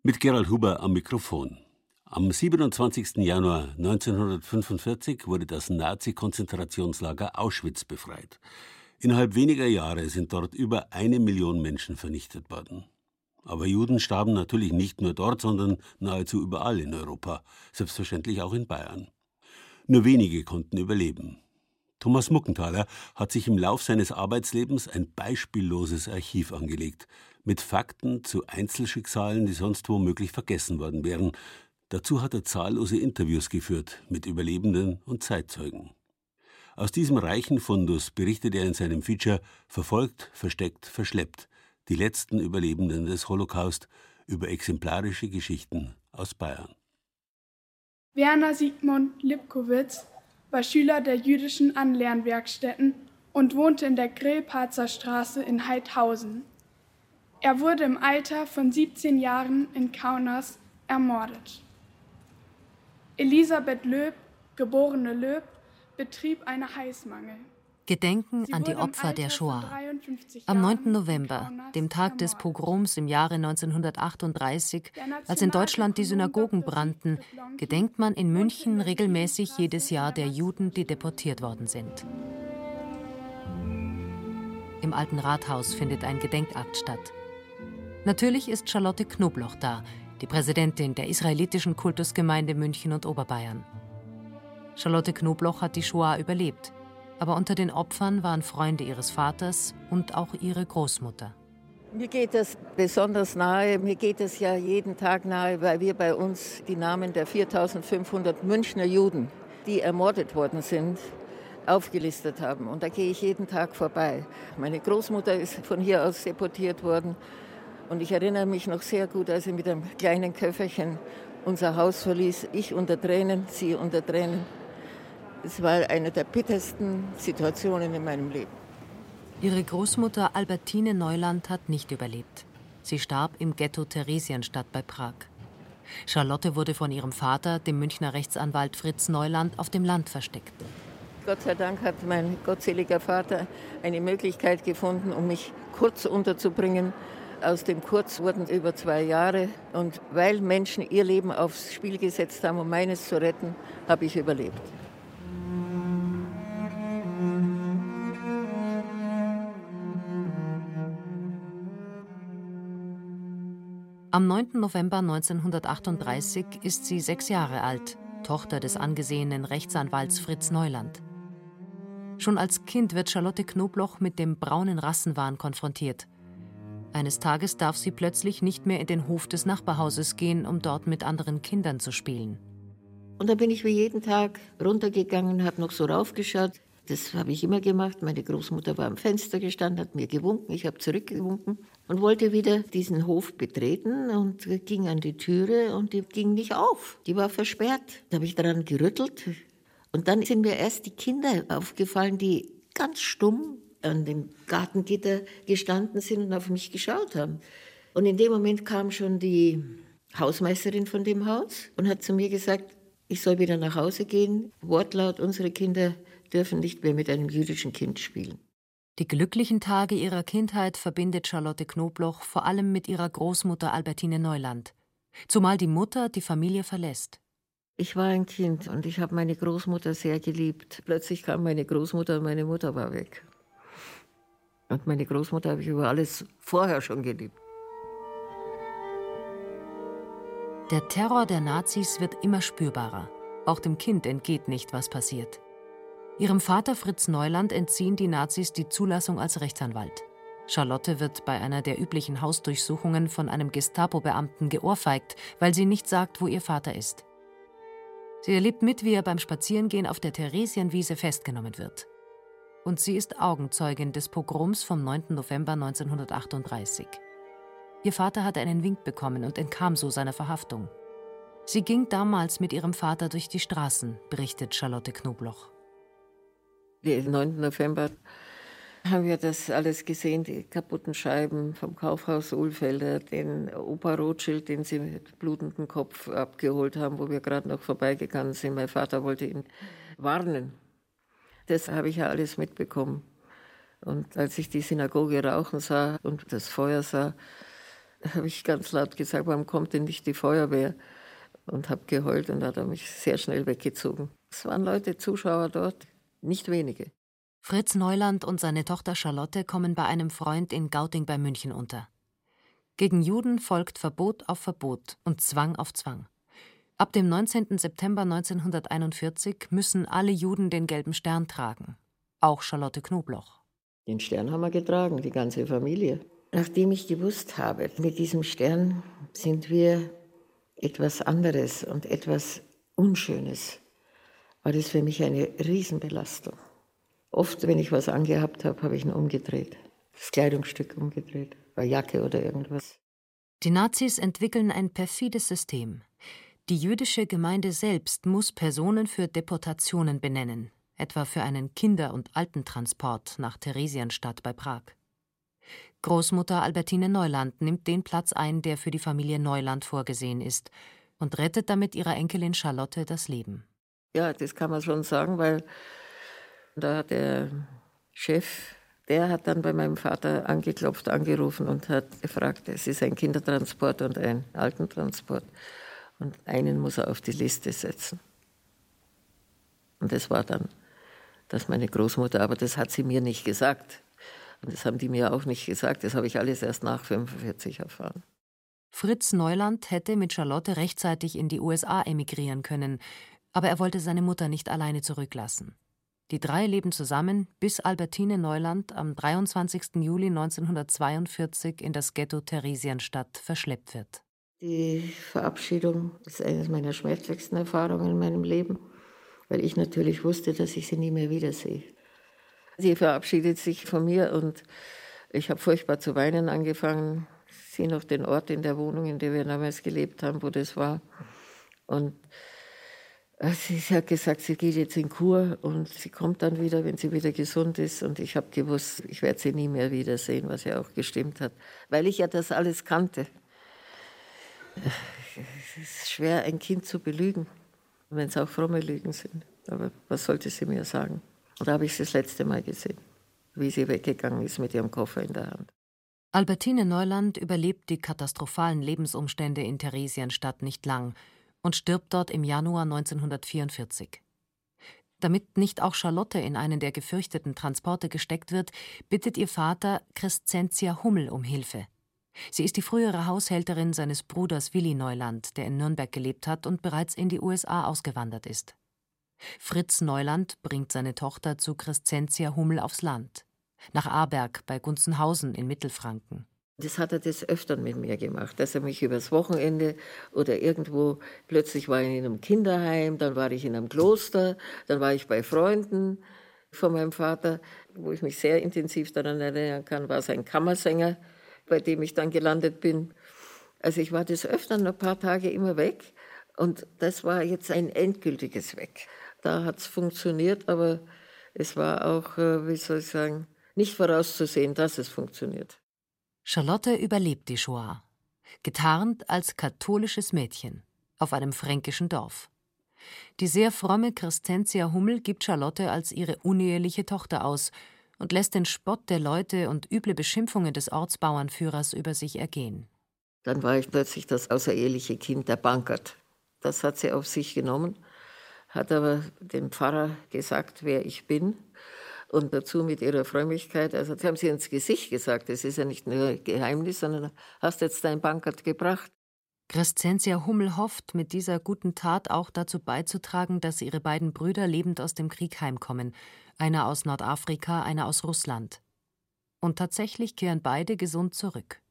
Mit Gerald Huber am Mikrofon. Am 27. Januar 1945 wurde das Nazi-Konzentrationslager Auschwitz befreit. Innerhalb weniger Jahre sind dort über 1 Million Menschen vernichtet worden. Aber Juden starben natürlich nicht nur dort, sondern nahezu überall in Europa, selbstverständlich auch in Bayern. Nur wenige konnten überleben. Thomas Muckenthaler hat sich im Lauf seines Arbeitslebens ein beispielloses Archiv angelegt, mit Fakten zu Einzelschicksalen, die sonst womöglich vergessen worden wären. Dazu hat er zahllose Interviews geführt mit Überlebenden und Zeitzeugen. Aus diesem reichen Fundus berichtet er in seinem Feature »Verfolgt, versteckt, verschleppt« die letzten Überlebenden des Holocaust über exemplarische Geschichten aus Bayern. Werner Sigmund Lipkowitz war Schüler der jüdischen Anlernwerkstätten und wohnte in der Grillparzer Straße in Haidhausen. Er wurde im Alter von 17 Jahren in Kaunas ermordet. Elisabeth Löb, geborene Löb, betrieb eine Heißmangel. Gedenken an die Opfer der Shoah. Am 9. November, dem Tag des Pogroms im Jahre 1938, als in Deutschland die Synagogen brannten, gedenkt man in München regelmäßig jedes Jahr der Juden, die deportiert worden sind. Im Alten Rathaus findet ein Gedenkakt statt. Natürlich ist Charlotte Knobloch da, die Präsidentin der israelitischen Kultusgemeinde München und Oberbayern. Charlotte Knobloch hat die Shoah überlebt. Aber unter den Opfern waren Freunde ihres Vaters und auch ihre Großmutter. Mir geht das besonders nahe. Mir geht es ja jeden Tag nahe, weil wir bei uns die Namen der 4.500 Münchner Juden, die ermordet worden sind, aufgelistet haben. Und da gehe ich jeden Tag vorbei. Meine Großmutter ist von hier aus deportiert worden. Und ich erinnere mich noch sehr gut, als sie mit einem kleinen Köfferchen unser Haus verließ. Ich unter Tränen, sie unter Tränen. Es war eine der bittersten Situationen in meinem Leben. Ihre Großmutter Albertine Neuland hat nicht überlebt. Sie starb im Ghetto Theresienstadt bei Prag. Charlotte wurde von ihrem Vater, dem Münchner Rechtsanwalt Fritz Neuland, auf dem Land versteckt. Gott sei Dank hat mein gottseliger Vater eine Möglichkeit gefunden, um mich kurz unterzubringen. Aus dem Kurz wurden über 2 Jahre. Und weil Menschen ihr Leben aufs Spiel gesetzt haben, um meines zu retten, habe ich überlebt. Am 9. November 1938 ist sie 6 Jahre alt, Tochter des angesehenen Rechtsanwalts Fritz Neuland. Schon als Kind wird Charlotte Knobloch mit dem braunen Rassenwahn konfrontiert. Eines Tages darf sie plötzlich nicht mehr in den Hof des Nachbarhauses gehen, um dort mit anderen Kindern zu spielen. Und da bin ich wie jeden Tag runtergegangen, habe noch so raufgeschaut. Das habe ich immer gemacht. Meine Großmutter war am Fenster gestanden, hat mir gewunken. Ich habe zurückgewunken und wollte wieder diesen Hof betreten und ging an die Türe und die ging nicht auf. Die war versperrt. Da habe ich daran gerüttelt. Und dann sind mir erst die Kinder aufgefallen, die ganz stumm an dem Gartengitter gestanden sind und auf mich geschaut haben. Und in dem Moment kam schon die Hausmeisterin von dem Haus und hat zu mir gesagt, ich soll wieder nach Hause gehen. Wortlaut, unsere Kinder dürfen nicht mehr mit einem jüdischen Kind spielen. Die glücklichen Tage ihrer Kindheit verbindet Charlotte Knobloch vor allem mit ihrer Großmutter Albertine Neuland. Zumal die Mutter die Familie verlässt. Ich war ein Kind und ich habe meine Großmutter sehr geliebt. Plötzlich kam meine Großmutter und meine Mutter war weg. Und meine Großmutter habe ich über alles vorher schon geliebt. Der Terror der Nazis wird immer spürbarer. Auch dem Kind entgeht nicht, was passiert. Ihrem Vater Fritz Neuland entziehen die Nazis die Zulassung als Rechtsanwalt. Charlotte wird bei einer der üblichen Hausdurchsuchungen von einem Gestapo-Beamten geohrfeigt, weil sie nicht sagt, wo ihr Vater ist. Sie erlebt mit, wie er beim Spazierengehen auf der Theresienwiese festgenommen wird. Und sie ist Augenzeugin des Pogroms vom 9. November 1938. Ihr Vater hatte einen Wink bekommen und entkam so seiner Verhaftung. Sie ging damals mit ihrem Vater durch die Straßen, berichtet Charlotte Knobloch. Den 9. November haben wir das alles gesehen, die kaputten Scheiben vom Kaufhaus Ulfelder, den Opa Rothschild, den sie mit blutendem Kopf abgeholt haben, wo wir gerade noch vorbeigegangen sind. Mein Vater wollte ihn warnen. Das habe ich ja alles mitbekommen. Und als ich die Synagoge rauchen sah und das Feuer sah, Da habe ich ganz laut gesagt, warum kommt denn nicht die Feuerwehr? Und habe geheult und hat er mich sehr schnell weggezogen. Es waren Leute, Zuschauer dort, nicht wenige. Fritz Neuland und seine Tochter Charlotte kommen bei einem Freund in Gauting bei München unter. Gegen Juden folgt Verbot auf Verbot und Zwang auf Zwang. Ab dem 19. September 1941 müssen alle Juden den gelben Stern tragen, auch Charlotte Knobloch. Den Stern haben wir getragen, die ganze Familie. Nachdem ich gewusst habe, mit diesem Stern sind wir etwas anderes und etwas Unschönes, war das für mich eine Riesenbelastung. Oft, wenn ich was angehabt habe, habe ich ihn umgedreht. Das Kleidungsstück umgedreht, bei Jacke oder irgendwas. Die Nazis entwickeln ein perfides System. Die jüdische Gemeinde selbst muss Personen für Deportationen benennen, etwa für einen Kinder- und Altentransport nach Theresienstadt bei Prag. Großmutter Albertine Neuland nimmt den Platz ein, der für die Familie Neuland vorgesehen ist, und rettet damit ihrer Enkelin Charlotte das Leben. Ja, das kann man schon sagen, weil da hat der Chef, der hat dann bei meinem Vater angeklopft, angerufen und hat gefragt, es ist ein Kindertransport und ein Altentransport. Und einen muss er auf die Liste setzen. Und das war dann, dass meine Großmutter, aber das hat sie mir nicht gesagt. Und das haben die mir auch nicht gesagt, das habe ich alles erst nach 1945 erfahren. Fritz Neuland hätte mit Charlotte rechtzeitig in die USA emigrieren können, aber er wollte seine Mutter nicht alleine zurücklassen. Die drei leben zusammen, bis Albertine Neuland am 23. Juli 1942 in das Ghetto Theresienstadt verschleppt wird. Die Verabschiedung ist eine meiner schmerzlichsten Erfahrungen in meinem Leben, weil ich natürlich wusste, dass ich sie nie mehr wiedersehe. Sie verabschiedet sich von mir und ich habe furchtbar zu weinen angefangen. Ich sehe noch den Ort in der Wohnung, in der wir damals gelebt haben, wo das war. Und sie hat gesagt, sie geht jetzt in Kur und sie kommt dann wieder, wenn sie wieder gesund ist. Und ich habe gewusst, ich werde sie nie mehr wiedersehen, was ja auch gestimmt hat, weil ich ja das alles kannte. Es ist schwer, ein Kind zu belügen, wenn es auch fromme Lügen sind. Aber was sollte sie mir sagen? Und da habe ich sie das letzte Mal gesehen, wie sie weggegangen ist mit ihrem Koffer in der Hand. Albertine Neuland überlebt die katastrophalen Lebensumstände in Theresienstadt nicht lang und stirbt dort im Januar 1944. Damit nicht auch Charlotte in einen der gefürchteten Transporte gesteckt wird, bittet ihr Vater Crescentia Hummel um Hilfe. Sie ist die frühere Haushälterin seines Bruders Willi Neuland, der in Nürnberg gelebt hat und bereits in die USA ausgewandert ist. Fritz Neuland bringt seine Tochter zu Crescentia Hummel aufs Land, nach Aarberg bei Gunzenhausen in Mittelfranken. Das hat er des Öfteren mit mir gemacht, dass er mich übers Wochenende oder irgendwo, plötzlich war ich in einem Kinderheim, dann war ich in einem Kloster, dann war ich bei Freunden von meinem Vater, wo ich mich sehr intensiv daran erinnern kann, war es ein Kammersänger, bei dem ich dann gelandet bin. Also ich war des Öfteren ein paar Tage immer weg und das war jetzt ein endgültiges Weg. Da hat es funktioniert, aber es war auch, wie soll ich sagen, nicht vorauszusehen, dass es funktioniert. Charlotte überlebt die Shoah, getarnt als katholisches Mädchen, auf einem fränkischen Dorf. Die sehr fromme Crescentia Hummel gibt Charlotte als ihre uneheliche Tochter aus und lässt den Spott der Leute und üble Beschimpfungen des Ortsbauernführers über sich ergehen. Dann war ich plötzlich das außereheliche Kind der Bankert. Das hat sie auf sich genommen, hat aber dem Pfarrer gesagt, wer ich bin. Und dazu mit ihrer Frömmigkeit, also das haben sie ins Gesicht gesagt, das ist ja nicht nur Geheimnis, sondern hast jetzt dein Bankert gebracht. Crescentia Hummel hofft, mit dieser guten Tat auch dazu beizutragen, dass ihre beiden Brüder lebend aus dem Krieg heimkommen, einer aus Nordafrika, einer aus Russland. Und tatsächlich kehren beide gesund zurück.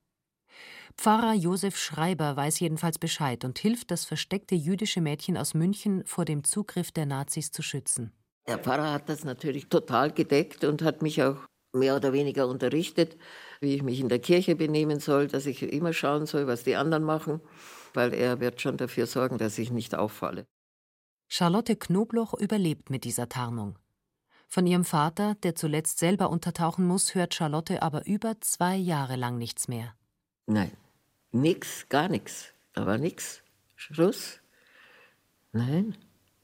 Pfarrer Josef Schreiber weiß jedenfalls Bescheid und hilft, das versteckte jüdische Mädchen aus München vor dem Zugriff der Nazis zu schützen. Der Pfarrer hat das natürlich total gedeckt und hat mich auch mehr oder weniger unterrichtet, wie ich mich in der Kirche benehmen soll, dass ich immer schauen soll, was die anderen machen, weil er wird schon dafür sorgen, dass ich nicht auffalle. Charlotte Knobloch überlebt mit dieser Tarnung. Von ihrem Vater, der zuletzt selber untertauchen muss, hört Charlotte aber über 2 Jahre lang nichts mehr. Nein, nix, gar nichts. Da war nix. Schluss. Nein.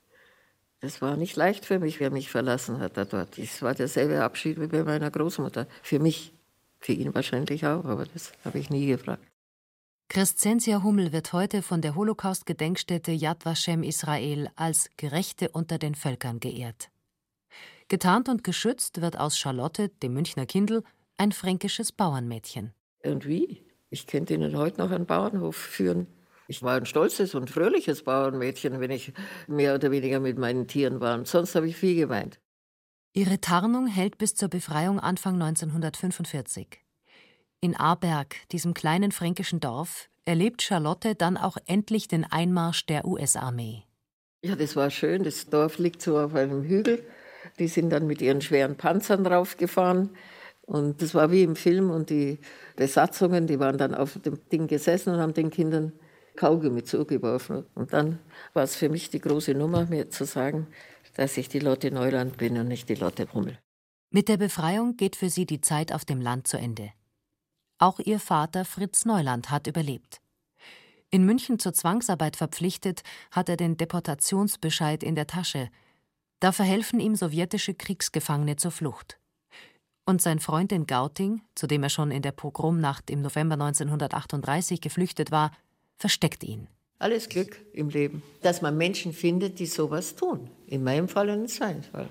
Das war nicht leicht für mich, wer mich verlassen hat da dort. Es war derselbe Abschied wie bei meiner Großmutter. Für mich, für ihn wahrscheinlich auch, aber das habe ich nie gefragt. Crescentia Hummel wird heute von der Holocaust-Gedenkstätte Yad Vashem Israel als Gerechte unter den Völkern geehrt. Getarnt und geschützt wird aus Charlotte, dem Münchner Kindl, ein fränkisches Bauernmädchen. Und wie? Ich könnte Ihnen heute noch einen Bauernhof führen. Ich war ein stolzes und fröhliches Bauernmädchen, wenn ich mehr oder weniger mit meinen Tieren war. Und sonst habe ich viel geweint. Ihre Tarnung hält bis zur Befreiung Anfang 1945. In Aarberg, diesem kleinen fränkischen Dorf, erlebt Charlotte dann auch endlich den Einmarsch der US-Armee. Ja, das war schön. Das Dorf liegt so auf einem Hügel. Die sind dann mit ihren schweren Panzern draufgefahren. Und das war wie im Film. Und die Besatzungen, die waren dann auf dem Ding gesessen und haben den Kindern Kaugummi zugeworfen. Und dann war es für mich die große Nummer, mir zu sagen, dass ich die Lotte Neuland bin und nicht die Lotte Hummel. Mit der Befreiung geht für sie die Zeit auf dem Land zu Ende. Auch ihr Vater Fritz Neuland hat überlebt. In München zur Zwangsarbeit verpflichtet, hat er den Deportationsbescheid in der Tasche. Da verhelfen ihm sowjetische Kriegsgefangene zur Flucht. Und sein Freund in Gauting, zu dem er schon in der Pogromnacht im November 1938 geflüchtet war, versteckt ihn. Alles Glück im Leben, dass man Menschen findet, die sowas tun. In meinem Fall und in seinem Fall.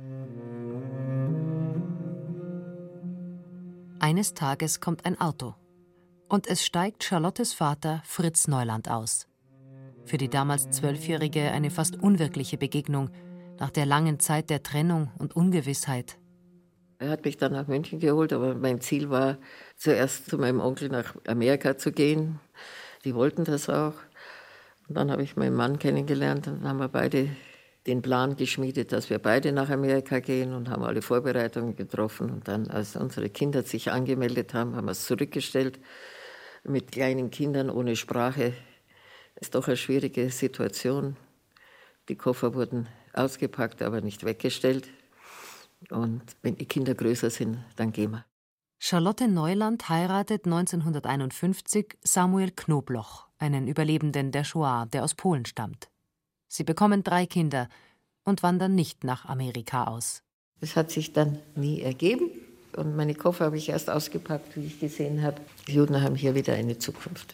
Eines Tages kommt ein Auto. Und es steigt Charlottes Vater Fritz Neuland aus. Für die damals 12-Jährige eine fast unwirkliche Begegnung, nach der langen Zeit der Trennung und Ungewissheit. Er hat mich dann nach München geholt, aber mein Ziel war, zuerst zu meinem Onkel nach Amerika zu gehen. Die wollten das auch. Und dann habe ich meinen Mann kennengelernt und dann haben wir beide den Plan geschmiedet, dass wir beide nach Amerika gehen und haben alle Vorbereitungen getroffen. Und dann, als unsere Kinder sich angemeldet haben, haben wir es zurückgestellt. Mit kleinen Kindern ohne Sprache ist doch eine schwierige Situation. Die Koffer wurden ausgepackt, aber nicht weggestellt. Und wenn die Kinder größer sind, dann gehen wir. Charlotte Neuland heiratet 1951 Samuel Knobloch, einen Überlebenden der Shoah, der aus Polen stammt. Sie bekommen 3 Kinder und wandern nicht nach Amerika aus. Das hat sich dann nie ergeben. Und meine Koffer habe ich erst ausgepackt, wie ich gesehen habe, die Juden haben hier wieder eine Zukunft.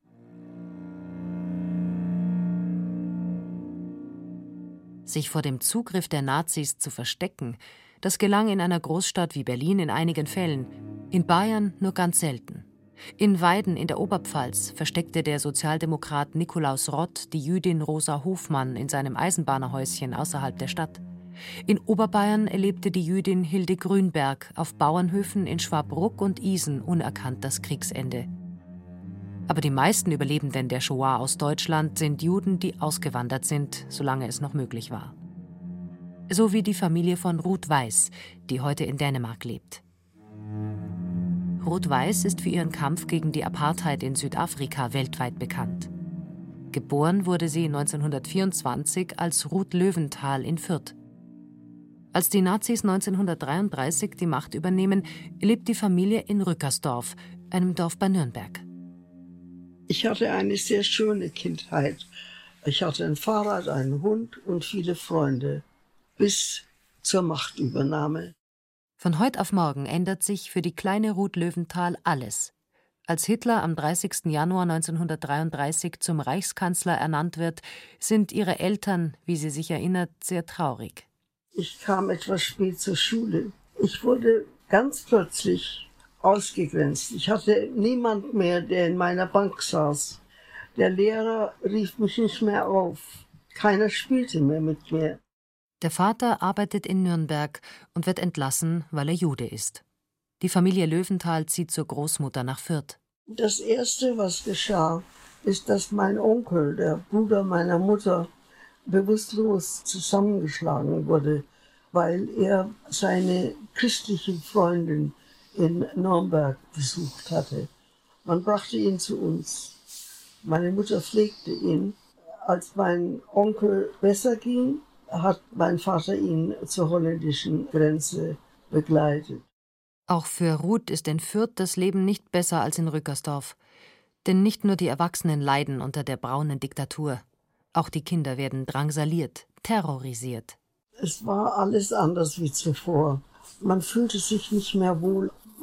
Sich vor dem Zugriff der Nazis zu verstecken, das gelang in einer Großstadt wie Berlin in einigen Fällen, in Bayern nur ganz selten. In Weiden in der Oberpfalz versteckte der Sozialdemokrat Nikolaus Rott die Jüdin Rosa Hofmann in seinem Eisenbahnerhäuschen außerhalb der Stadt. In Oberbayern erlebte die Jüdin Hilde Grünberg auf Bauernhöfen in Schwabruck und Isen unerkannt das Kriegsende. Aber die meisten Überlebenden der Shoah aus Deutschland sind Juden, die ausgewandert sind, solange es noch möglich war. So wie die Familie von Ruth Weiss, die heute in Dänemark lebt. Ruth Weiss ist für ihren Kampf gegen die Apartheid in Südafrika weltweit bekannt. Geboren wurde sie 1924 als Ruth Löwenthal in Fürth. Als die Nazis 1933 die Macht übernehmen, lebt die Familie in Rückersdorf, einem Dorf bei Nürnberg. Ich hatte eine sehr schöne Kindheit. Ich hatte ein Fahrrad, einen Hund und viele Freunde, bis zur Machtübernahme. Von heute auf morgen ändert sich für die kleine Ruth Löwenthal alles. Als Hitler am 30. Januar 1933 zum Reichskanzler ernannt wird, sind ihre Eltern, wie sie sich erinnert, sehr traurig. Ich kam etwas spät zur Schule. Ich wurde ganz plötzlich ausgegrenzt. Ich hatte niemand mehr, der in meiner Bank saß. Der Lehrer rief mich nicht mehr auf. Keiner spielte mehr mit mir. Der Vater arbeitet in Nürnberg und wird entlassen, weil er Jude ist. Die Familie Löwenthal zieht zur Großmutter nach Fürth. Das Erste, was geschah, ist, dass mein Onkel, der Bruder meiner Mutter, bewusstlos zusammengeschlagen wurde, weil er seine christliche Freundin in Nürnberg besucht hatte. Man brachte ihn zu uns. Meine Mutter pflegte ihn. Als mein Onkel besser ging, hat mein Vater ihn zur holländischen Grenze begleitet. Auch für Ruth ist in Fürth das Leben nicht besser als in Rückersdorf. Denn nicht nur die Erwachsenen leiden unter der braunen Diktatur. Auch die Kinder werden drangsaliert, terrorisiert. Es war alles anders wie zuvor. Man fühlte sich nicht mehr wohl. Man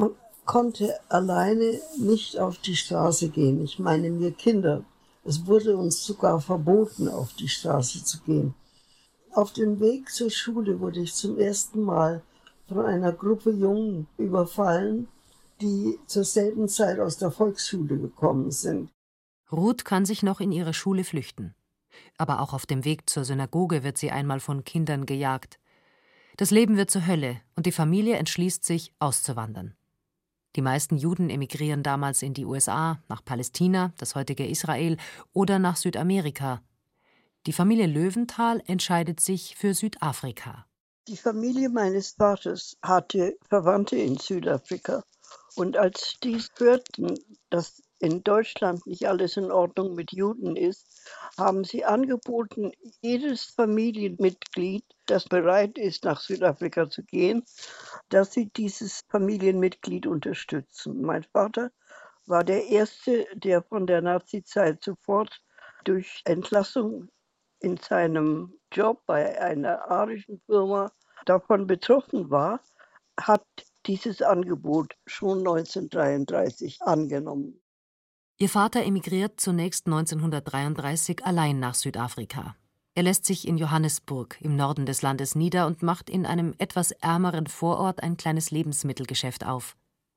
konnte alleine nicht auf die Straße gehen. Ich meine, wir Kinder. Es wurde uns sogar verboten, auf die Straße zu gehen. Auf dem Weg zur Schule wurde ich zum ersten Mal von einer Gruppe Jungen überfallen, die zur selben Zeit aus der Volksschule gekommen sind. Ruth kann sich noch in ihre Schule flüchten. Aber auch auf dem Weg zur Synagoge wird sie einmal von Kindern gejagt. Das Leben wird zur Hölle und die Familie entschließt sich, auszuwandern. Die meisten Juden emigrieren damals in die USA, nach Palästina, das heutige Israel, oder nach Südamerika. Die Familie Löwenthal entscheidet sich für Südafrika. Die Familie meines Vaters hatte Verwandte in Südafrika. Und als die hörten, dass in Deutschland nicht alles in Ordnung mit Juden ist, haben sie angeboten, jedes Familienmitglied, das bereit ist, nach Südafrika zu gehen, dass sie dieses Familienmitglied unterstützen. Mein Vater war der Erste, der von der Nazizeit sofort durch Entlassung in seinem Job bei einer arischen Firma davon betroffen war, hat dieses Angebot schon 1933 angenommen. Ihr Vater emigriert zunächst 1933 allein nach Südafrika. Er lässt sich in Johannesburg im Norden des Landes nieder und macht in einem etwas ärmeren Vorort ein kleines Lebensmittelgeschäft auf.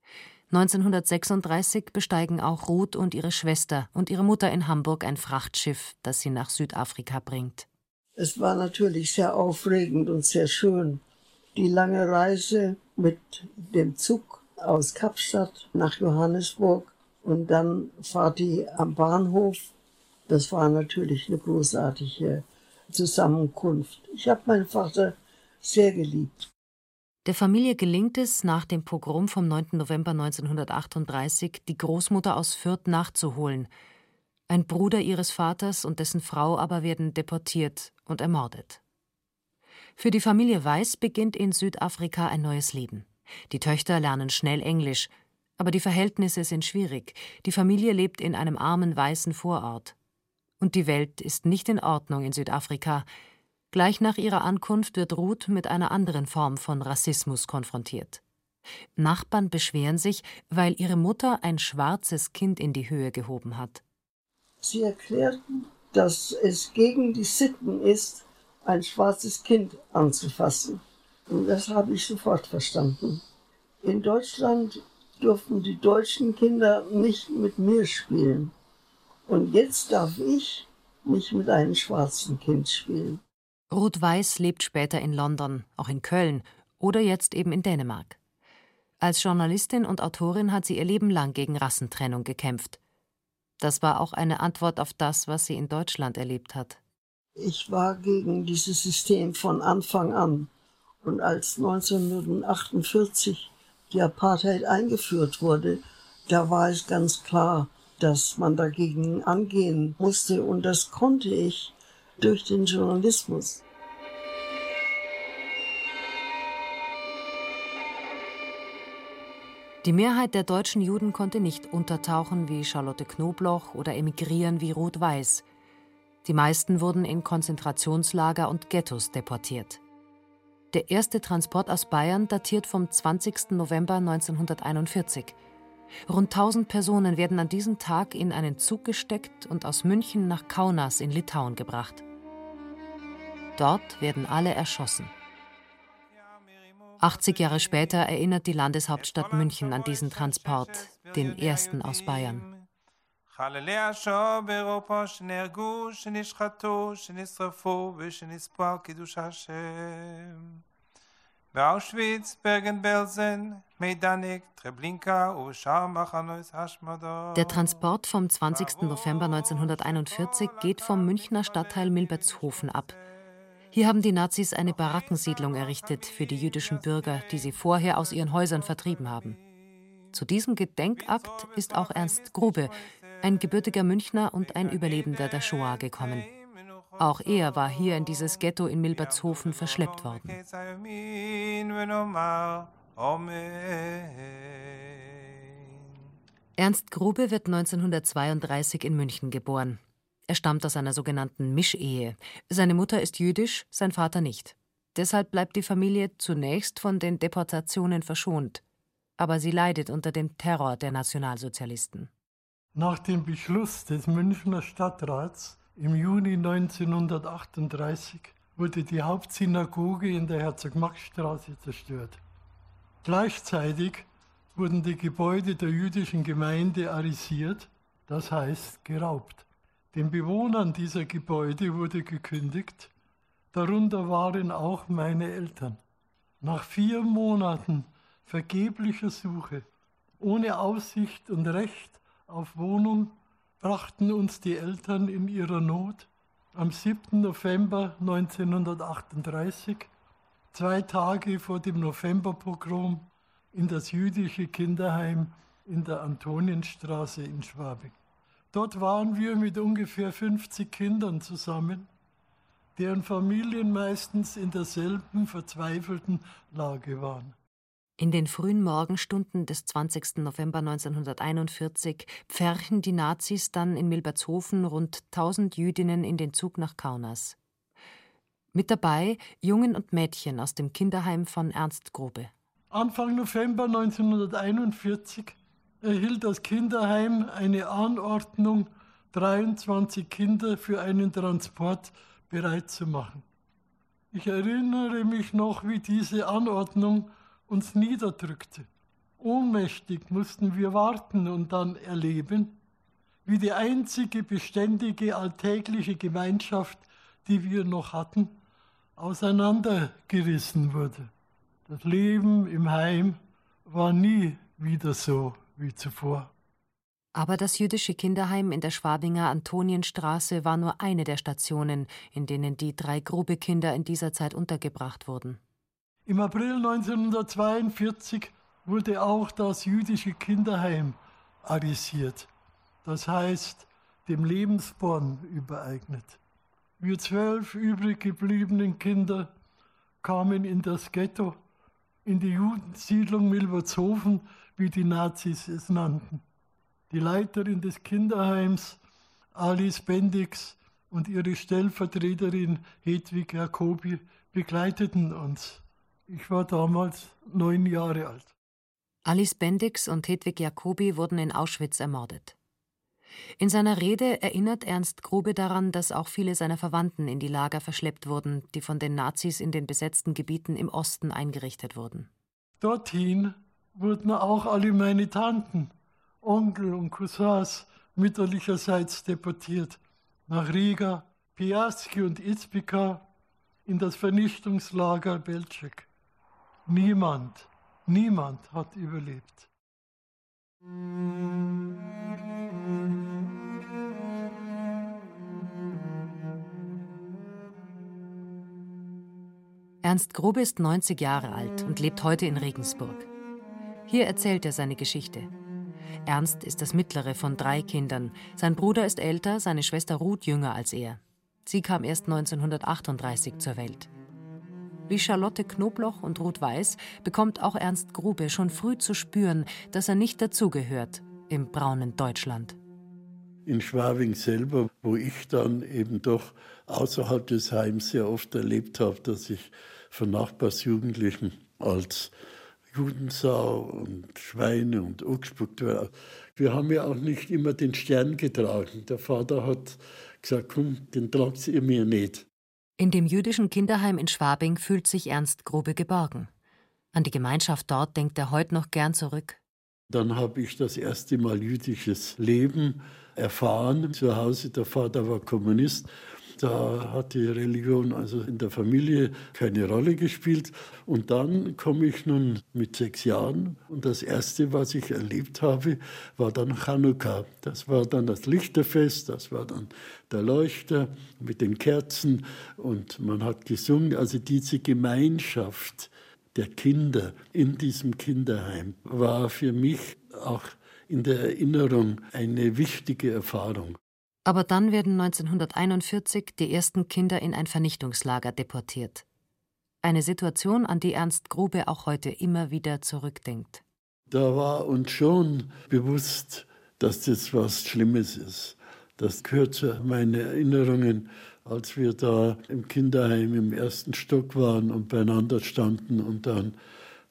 1936 besteigen auch Ruth und ihre Schwester und ihre Mutter in Hamburg ein Frachtschiff, das sie nach Südafrika bringt. Es war natürlich sehr aufregend und sehr schön. Die lange Reise mit dem Zug aus Kapstadt nach Johannesburg und dann Fahrt die am Bahnhof. Das war natürlich eine großartige Zusammenkunft. Ich habe meinen Vater sehr geliebt. Der Familie gelingt es, nach dem Pogrom vom 9. November 1938 die Großmutter aus Fürth nachzuholen. Ein Bruder ihres Vaters und dessen Frau aber werden deportiert und ermordet. Für die Familie Weiß beginnt in Südafrika ein neues Leben. Die Töchter lernen schnell Englisch, aber die Verhältnisse sind schwierig. Die Familie lebt in einem armen weißen Vorort. Und die Welt ist nicht in Ordnung in Südafrika. Gleich nach ihrer Ankunft wird Ruth mit einer anderen Form von Rassismus konfrontiert. Nachbarn beschweren sich, weil ihre Mutter ein schwarzes Kind in die Höhe gehoben hat. Sie erklärten, dass es gegen die Sitten ist, ein schwarzes Kind anzufassen. Und das habe ich sofort verstanden. In Deutschland durften die deutschen Kinder nicht mit mir spielen. Und jetzt darf ich mich mit einem schwarzen Kind spielen. Ruth Weiß lebt später in London, auch in Köln oder jetzt eben in Dänemark. Als Journalistin und Autorin hat sie ihr Leben lang gegen Rassentrennung gekämpft. Das war auch eine Antwort auf das, was sie in Deutschland erlebt hat. Ich war gegen dieses System von Anfang an. Und als 1948 die Apartheid eingeführt wurde, da war es ganz klar, dass man dagegen angehen musste. Und das konnte ich durch den Journalismus. Die Mehrheit der deutschen Juden konnte nicht untertauchen wie Charlotte Knobloch oder emigrieren wie Ruth Weiß. Die meisten wurden in Konzentrationslager und Ghettos deportiert. Der erste Transport aus Bayern datiert vom 20. November 1941. Rund 1000 Personen werden an diesem Tag in einen Zug gesteckt und aus München nach Kaunas in Litauen gebracht. Dort werden alle erschossen. 80 Jahre später erinnert die Landeshauptstadt München an diesen Transport, den ersten aus Bayern. Der Transport vom 20. November 1941 geht vom Münchner Stadtteil Milbertshofen ab. Hier haben die Nazis eine Barackensiedlung errichtet für die jüdischen Bürger, die sie vorher aus ihren Häusern vertrieben haben. Zu diesem Gedenkakt ist auch Ernst Grube, ein gebürtiger Münchner und ein Überlebender der Shoah, gekommen. Auch er war hier in dieses Ghetto in Milbertshofen verschleppt worden. Ernst Grube wird 1932 in München geboren. Er stammt aus einer sogenannten Mischehe. Seine Mutter ist jüdisch, sein Vater nicht. Deshalb bleibt die Familie zunächst von den Deportationen verschont. aber sie leidet unter dem Terror der Nationalsozialisten. Nach dem Beschluss des Münchner Stadtrats im Juni 1938 wurde die Hauptsynagoge in der Herzog-Max-Straße zerstört. Gleichzeitig wurden die Gebäude der jüdischen Gemeinde arisiert, das heißt geraubt. Den Bewohnern dieser Gebäude wurde gekündigt, darunter waren auch meine Eltern. Nach 4 Monaten vergeblicher Suche, ohne Aussicht und Recht auf Wohnung, brachten uns die Eltern in ihrer Not am 7. November 1938, 2 Tage vor dem Novemberpogrom, in das jüdische Kinderheim in der Antonienstraße in Schwabing. Dort waren wir mit ungefähr 50 Kindern zusammen, deren Familien meistens in derselben verzweifelten Lage waren. In den frühen Morgenstunden des 20. November 1941 pferchen die Nazis dann in Milbertshofen rund 1000 Jüdinnen in den Zug nach Kaunas. Mit dabei Jungen und Mädchen aus dem Kinderheim von Ernst Grube. Anfang November 1941 erhielt das Kinderheim eine Anordnung, 23 Kinder für einen Transport bereit zu machen. Ich erinnere mich noch, wie diese Anordnung uns niederdrückte. Ohnmächtig mussten wir warten und dann erleben, wie die einzige beständige alltägliche Gemeinschaft, die wir noch hatten, auseinandergerissen wurde. Das Leben im Heim war nie wieder so wie zuvor. Aber das jüdische Kinderheim in der Schwabinger Antonienstraße war nur eine der Stationen, in denen die 3 Grube-Kinder in dieser Zeit untergebracht wurden. Im April 1942 wurde auch das jüdische Kinderheim arisiert, das heißt dem Lebensborn übereignet. Wir 12 übrig gebliebenen Kinder kamen in das Ghetto, in die Judensiedlung Milbertshofen, wie die Nazis es nannten. Die Leiterin des Kinderheims, Alice Bendix, und ihre Stellvertreterin Hedwig Jacobi begleiteten uns. Ich war damals 9 Jahre alt. Alice Bendix und Hedwig Jacobi wurden in Auschwitz ermordet. In seiner Rede erinnert Ernst Grube daran, dass auch viele seiner Verwandten in die Lager verschleppt wurden, die von den Nazis in den besetzten Gebieten im Osten eingerichtet wurden. Dorthin wurden auch alle meine Tanten, Onkel und Cousins mütterlicherseits deportiert, nach Riga, Piaski und Izbica, in das Vernichtungslager Belzec. Niemand hat überlebt. Ernst Grube ist 90 Jahre alt und lebt heute in Regensburg. Hier erzählt er seine Geschichte. Ernst ist das mittlere von 3 Kindern. Sein Bruder ist älter, seine Schwester Ruth jünger als er. Sie kam erst 1938 zur Welt. Wie Charlotte Knobloch und Ruth Weiß bekommt auch Ernst Grube schon früh zu spüren, dass er nicht dazugehört im braunen Deutschland. In Schwabing selber, wo ich dann eben doch außerhalb des Heims sehr oft erlebt habe, dass ich von Nachbarsjugendlichen als Judensau und Schweine und angespuckt war. Wir haben ja auch nicht immer den Stern getragen. Der Vater hat gesagt, komm, den tragt ihr mir nicht. In dem jüdischen Kinderheim in Schwabing fühlt sich Ernst Grube geborgen. An die Gemeinschaft dort denkt er heute noch gern zurück. Dann habe ich das erste Mal jüdisches Leben erfahren. Zu Hause, der Vater war Kommunist. Da hat die Religion also in der Familie keine Rolle gespielt. Und dann komme ich nun mit 6 Jahren und das Erste, was ich erlebt habe, war dann Chanukka. Das war dann das Lichterfest, das war dann der Leuchter mit den Kerzen und man hat gesungen. Also diese Gemeinschaft der Kinder in diesem Kinderheim war für mich auch in der Erinnerung eine wichtige Erfahrung. Aber dann werden 1941 die ersten Kinder in ein Vernichtungslager deportiert. Eine Situation, an die Ernst Grube auch heute immer wieder zurückdenkt. Da war uns schon bewusst, dass das was Schlimmes ist. Das gehört zu meinen Erinnerungen, als wir da im Kinderheim im 1. Stock waren und beieinander standen und dann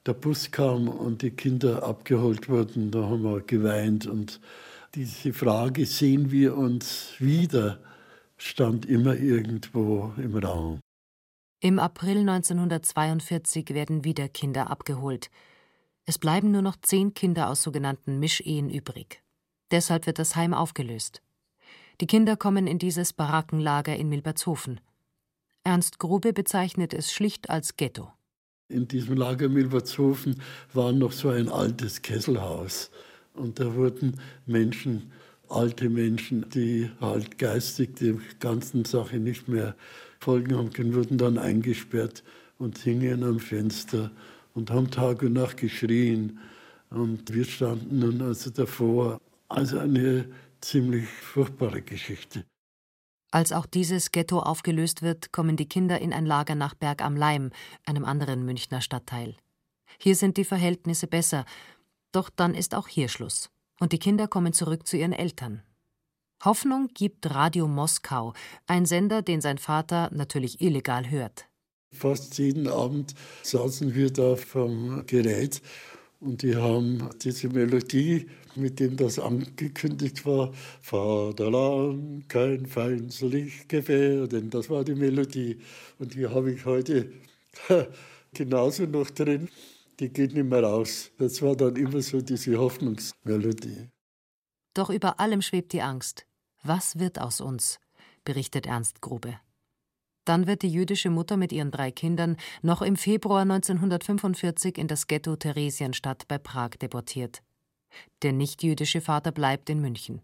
der Bus kam und die Kinder abgeholt wurden, da haben wir geweint. Und diese Frage, sehen wir uns wieder, stand immer irgendwo im Raum. Im April 1942 werden wieder Kinder abgeholt. Es bleiben nur noch 10 Kinder aus sogenannten Mischehen übrig. Deshalb wird das Heim aufgelöst. Die Kinder kommen in dieses Barackenlager in Milbertshofen. Ernst Grube bezeichnet es schlicht als Ghetto. In diesem Lager Milbertshofen war noch so ein altes Kesselhaus. Und da wurden Menschen, alte Menschen, die halt geistig der ganzen Sache nicht mehr folgen haben können, wurden dann eingesperrt und hingen am Fenster und haben Tag und Nacht geschrien. Und wir standen nun also davor. Also eine ziemlich furchtbare Geschichte. Als auch dieses Ghetto aufgelöst wird, kommen die Kinder in ein Lager nach Berg am Laim, einem anderen Münchner Stadtteil. Hier sind die Verhältnisse besser, doch dann ist auch hier Schluss. Und die Kinder kommen zurück zu ihren Eltern. Hoffnung gibt Radio Moskau, ein Sender, den sein Vater natürlich illegal hört. Fast jeden Abend saßen wir da vom Gerät und die haben diese Melodie, mit dem das angekündigt war, Vaterland, kein feindlich gefährden, das war die Melodie. Und die habe ich heute genauso noch drin, die geht nicht mehr raus. Das war dann immer so diese Hoffnungsmelodie. Doch über allem schwebt die Angst. Was wird aus uns? Berichtet Ernst Grube. Dann wird die jüdische Mutter mit ihren 3 Kindern noch im Februar 1945 in das Ghetto Theresienstadt bei Prag deportiert. Der nichtjüdische Vater bleibt in München.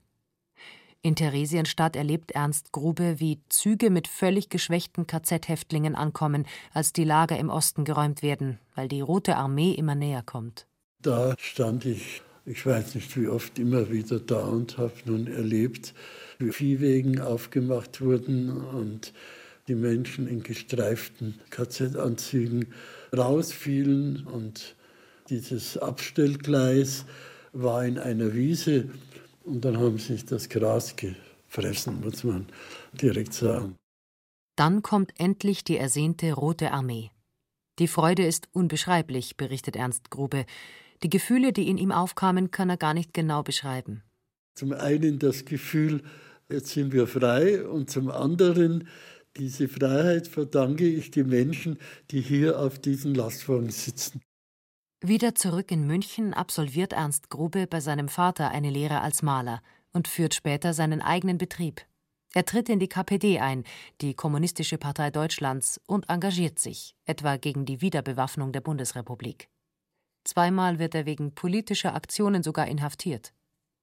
In Theresienstadt erlebt Ernst Grube, wie Züge mit völlig geschwächten KZ-Häftlingen ankommen, als die Lager im Osten geräumt werden, weil die Rote Armee immer näher kommt. Da stand ich weiß nicht wie oft, immer wieder da und habe nun erlebt, wie Viehwegen aufgemacht wurden und die Menschen in gestreiften KZ-Anzügen rausfielen. Und dieses Abstellgleis war in einer Wiese und dann haben sie sich das Gras gefressen, muss man direkt sagen. Dann kommt endlich die ersehnte Rote Armee. Die Freude ist unbeschreiblich, berichtet Ernst Grube. Die Gefühle, die in ihm aufkamen, kann er gar nicht genau beschreiben. Zum einen das Gefühl, jetzt sind wir frei, und zum anderen diese Freiheit verdanke ich den Menschen, die hier auf diesen Lastwagen sitzen. Wieder zurück in München absolviert Ernst Grube bei seinem Vater eine Lehre als Maler und führt später seinen eigenen Betrieb. Er tritt in die KPD ein, die Kommunistische Partei Deutschlands, und engagiert sich, etwa gegen die Wiederbewaffnung der Bundesrepublik. 2-mal wird er wegen politischer Aktionen sogar inhaftiert.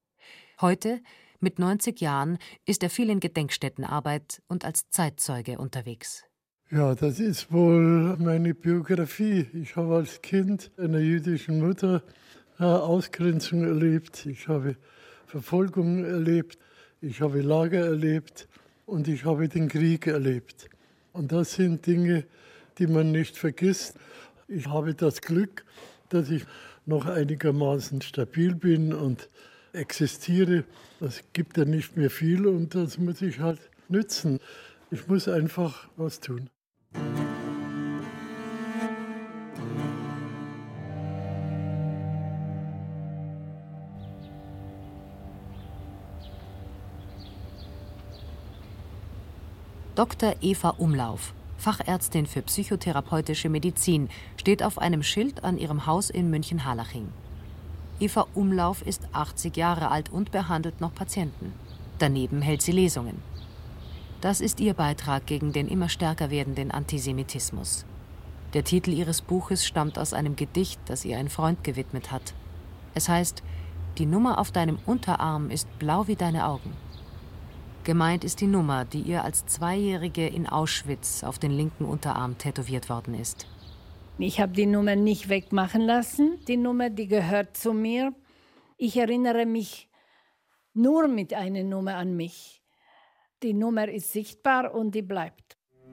Heute, mit 90 Jahren, ist er viel in Gedenkstättenarbeit und als Zeitzeuge unterwegs. Ja, das ist wohl meine Biografie. Ich habe als Kind einer jüdischen Mutter Ausgrenzung erlebt. Ich habe Verfolgung erlebt. Ich habe Lager erlebt und ich habe den Krieg erlebt. Und das sind Dinge, die man nicht vergisst. Ich habe das Glück, dass ich noch einigermaßen stabil bin und existiere. Das gibt ja nicht mehr viel und das muss ich halt nützen. Ich muss einfach was tun. Dr. Eva Umlauf, Fachärztin für psychotherapeutische Medizin, steht auf einem Schild an ihrem Haus in München-Harlaching. Eva Umlauf ist 80 Jahre alt und behandelt noch Patienten. Daneben hält sie Lesungen. Das ist ihr Beitrag gegen den immer stärker werdenden Antisemitismus. Der Titel ihres Buches stammt aus einem Gedicht, das ihr ein Freund gewidmet hat. Es heißt: Die Nummer auf deinem Unterarm ist blau wie deine Augen. Gemeint ist die Nummer, die ihr als Zweijährige in Auschwitz auf den linken Unterarm tätowiert worden ist. Ich habe die Nummer nicht wegmachen lassen. Die Nummer, die gehört zu mir. Ich erinnere mich nur mit einer Nummer an mich. Die Nummer ist sichtbar und die bleibt.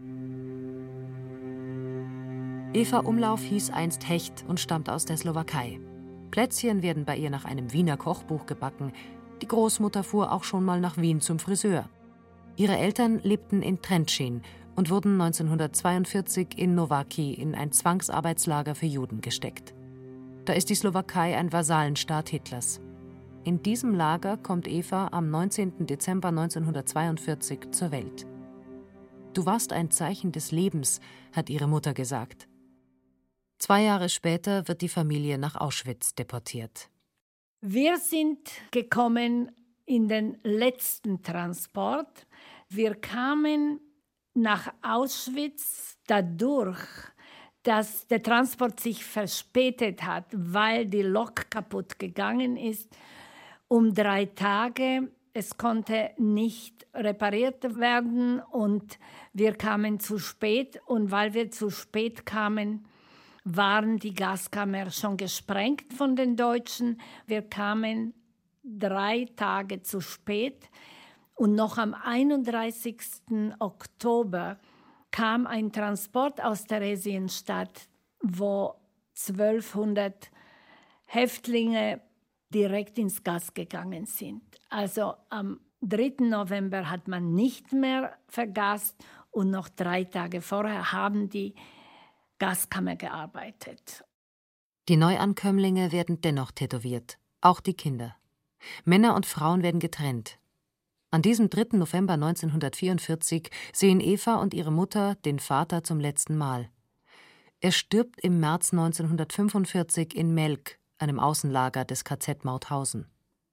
Eva Umlauf hieß einst Hecht und stammt aus der Slowakei. Plätzchen werden bei ihr nach einem Wiener Kochbuch gebacken. Die Großmutter fuhr auch schon mal nach Wien zum Friseur. Ihre Eltern lebten in Trenčín und wurden 1942 in Nováky in ein Zwangsarbeitslager für Juden gesteckt. Da ist die Slowakei ein Vasallenstaat Hitlers. In diesem Lager kommt Eva am 19. Dezember 1942 zur Welt. »Du warst ein Zeichen des Lebens«, hat ihre Mutter gesagt. 2 Jahre später wird die Familie nach Auschwitz deportiert. Wir sind gekommen in den letzten Transport. Wir kamen nach Auschwitz dadurch, dass der Transport sich verspätet hat, weil die Lok kaputt gegangen ist, um 3 Tage. Es konnte nicht repariert werden und wir kamen zu spät. Und weil wir zu spät kamen, waren die Gaskammern schon gesprengt von den Deutschen. Wir kamen 3 Tage zu spät. Und noch am 31. Oktober kam ein Transport aus Theresienstadt, wo 1200 Häftlinge direkt ins Gas gegangen sind. Also am 3. November hat man nicht mehr vergast und noch 3 Tage vorher haben die Gaskammer gearbeitet. Die Neuankömmlinge werden dennoch tätowiert, auch die Kinder. Männer und Frauen werden getrennt. An diesem 3. November 1944 sehen Eva und ihre Mutter den Vater zum letzten Mal. Er stirbt im März 1945 in Melk, einem Außenlager des KZ Mauthausen.